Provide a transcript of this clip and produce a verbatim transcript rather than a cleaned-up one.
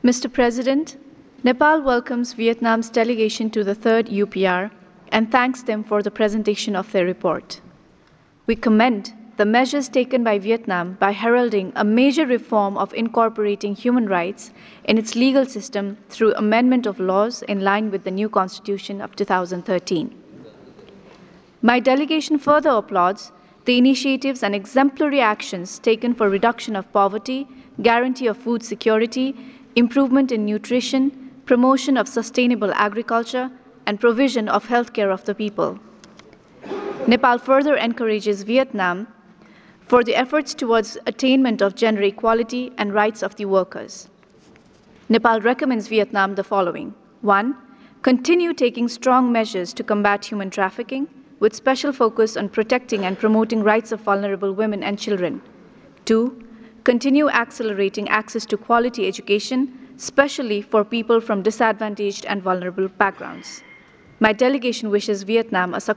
Mister President, Nepal welcomes Vietnam's delegation to the third U P R and thanks them for the presentation of their report. We commend the measures taken by Vietnam by heralding a major reform of incorporating human rights in its legal system through amendment of laws in line with the new Constitution of two thousand thirteen. My delegation further applauds the initiatives and exemplary actions taken for reduction of poverty, guarantee of food security, improvement in nutrition, promotion of sustainable agriculture, and provision of health care of the people. Nepal further encourages Vietnam for the efforts towards attainment of gender equality and rights of the workers. Nepal recommends Vietnam the following. One, continue taking strong measures to combat human trafficking, with special focus on protecting and promoting rights of vulnerable women and children. Two, continue accelerating access to quality education, especially for people from disadvantaged and vulnerable backgrounds. My delegation wishes Vietnam a